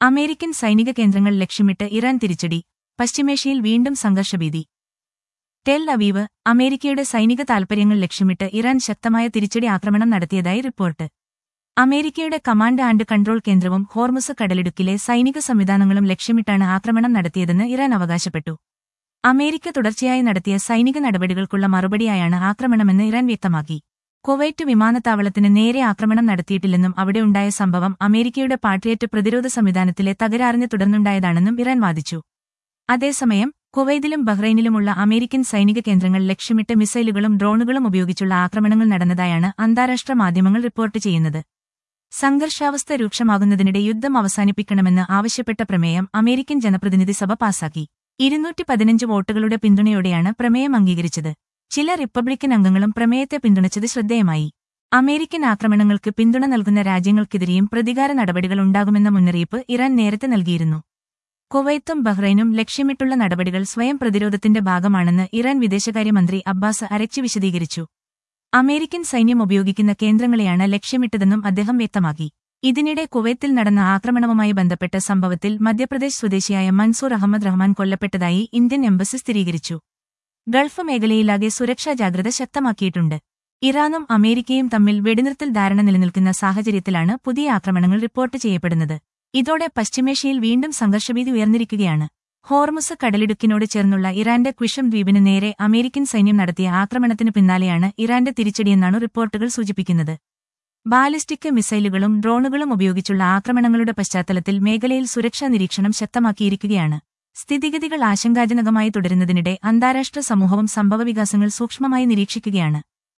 American സൈനിക കേന്ദ്രങ്ങൾ ലക്ഷ്യമിട്ട് ഇറാൻ തിരിച്ചടി, പശ്ചിമേഷ്യയിൽ വീണ്ടും സംഘർഷഭീതി. ടെൽ അവീവ്, അമേരിക്കയുടെ സൈനിക താൽപര്യങ്ങൾ ലക്ഷ്യമിട്ട് ഇറാൻ ശക്തമായ തിരിച്ചടി ആക്രമണം നടത്തിയതായി റിപ്പോർട്ട്. അമേരിക്കയുടെ കമാൻഡ് ആൻഡ് കൺട്രോൾ കേന്ദ്രവും ഹോർമുസ് കടലിടുക്കിലെ സൈനിക സംവിധാനങ്ങളും ലക്ഷ്യമിട്ടാണ് ആക്രമണം നടത്തിയതെന്ന് ഇറാൻ അവകാശപ്പെട്ടു. അമേരിക്ക തുടർച്ചയായി നടത്തിയ സൈനിക നടപടികൾക്കുള്ള മറുപടിയായാണ് ആക്രമണമെന്ന് ഇറാൻ വ്യക്തമാക്കി. കുവൈറ്റ് വിമാനത്താവളത്തിന് നേരെ ആക്രമണം നടത്തിയിട്ടില്ലെന്നും അവിടെ ഉണ്ടായ സംഭവം അമേരിക്കയുടെ പാട്രിയറ്റ് പ്രതിരോധ സംവിധാനത്തിലെ തകരാറിനെ തുടർന്നുണ്ടായതാണെന്നും ഇറാൻ വാദിച്ചു. അതേസമയം കുവൈതിലും ബഹ്റൈനിലുമുള്ള അമേരിക്കൻ സൈനിക കേന്ദ്രങ്ങൾ ലക്ഷ്യമിട്ട് മിസൈലുകളും ഡ്രോണുകളും ഉപയോഗിച്ചുള്ള ആക്രമണങ്ങൾ നടന്നതായാണ് അന്താരാഷ്ട്ര മാധ്യമങ്ങൾ റിപ്പോർട്ട് ചെയ്യുന്നത്. സംഘർഷാവസ്ഥ രൂക്ഷമാകുന്നതിനിടെ യുദ്ധം അവസാനിപ്പിക്കണമെന്ന് ആവശ്യപ്പെട്ട പ്രമേയം അമേരിക്കൻ ജനപ്രതിനിധി സഭ പാസാക്കി. 215 വോട്ടുകളുടെ പിന്തുണയോടെയാണ് പ്രമേയം അംഗീകരിച്ചത്. ചില റിപ്പബ്ലിക്കൻ അംഗങ്ങളും പ്രമേയത്തെ പിന്തുണച്ചത് ശ്രദ്ധേയമായി. അമേരിക്കൻ ആക്രമണങ്ങൾക്ക് പിന്തുണ നൽകുന്ന രാജ്യങ്ങൾക്കെതിരെയും പ്രതികാര നടപടികൾ ഉണ്ടാകുമെന്ന മുന്നറിയിപ്പ് ഇറാൻ നേരത്തെ നൽകിയിരുന്നു. കുവൈത്തും ബഹ്റൈനും ലക്ഷ്യമിട്ടുള്ള നടപടികൾ സ്വയം പ്രതിരോധത്തിന്റെ ഭാഗമാണെന്ന് ഇറാൻ വിദേശകാര്യമന്ത്രി അബ്ബാസ് അരക്ചി വിശദീകരിച്ചു. അമേരിക്കൻ സൈന്യം ഉപയോഗിക്കുന്ന കേന്ദ്രങ്ങളെയാണ് ലക്ഷ്യമിട്ടതെന്നും അദ്ദേഹം വ്യക്തമാക്കി. ഇതിനിടെ കുവൈത്തിൽ നടന്ന ആക്രമണവുമായി ബന്ധപ്പെട്ട സംഭവത്തിൽ മധ്യപ്രദേശ് സ്വദേശിയായ മൻസൂർ അഹമ്മദ് റഹ്മാൻ കൊല്ലപ്പെട്ടതായി ഇന്ത്യൻ എംബസി സ്ഥിരീകരിച്ചു. ഗൾഫ് മേഖലയിലാകെ സുരക്ഷാ ജാഗ്രത ശക്തമാക്കിയിട്ടുണ്ട്. ഇറാനും അമേരിക്കയും തമ്മിൽ വെടിനിർത്തൽ ധാരണ നിലനിൽക്കുന്ന സാഹചര്യത്തിലാണ് പുതിയ ആക്രമണങ്ങൾ റിപ്പോർട്ട് ചെയ്യപ്പെടുന്നത്. ഇതോടെ പശ്ചിമേഷ്യയിൽ വീണ്ടും സംഘർഷഭീതി ഉയർന്നിരിക്കുകയാണ്. ഹോർമുസ് കടലിടുക്കിനോട് ചേർന്നുള്ള ഇറാന്റെ ക്വിഷം ദ്വീപിന് നേരെ അമേരിക്കൻ സൈന്യം നടത്തിയ ആക്രമണത്തിന് പിന്നാലെയാണ് ഇറാന്റെ തിരിച്ചടിയെന്നാണ് റിപ്പോർട്ടുകൾ സൂചിപ്പിക്കുന്നത്. ബാലിസ്റ്റിക് മിസൈലുകളും ഡ്രോണുകളും ഉപയോഗിച്ചുള്ള ആക്രമണങ്ങളുടെ പശ്ചാത്തലത്തിൽ മേഖലയിൽ സുരക്ഷാ നിരീക്ഷണം ശക്തമാക്കിയിരിക്കുകയാണ്. സ്ഥിതിഗതികൾ ആശങ്കാജനകമായി തുടരുന്നതിനിടെ അന്താരാഷ്ട്ര സമൂഹവും സംഭവവികാസങ്ങൾ സൂക്ഷ്മമായി നിരീക്ഷിക്കുകയാണ്.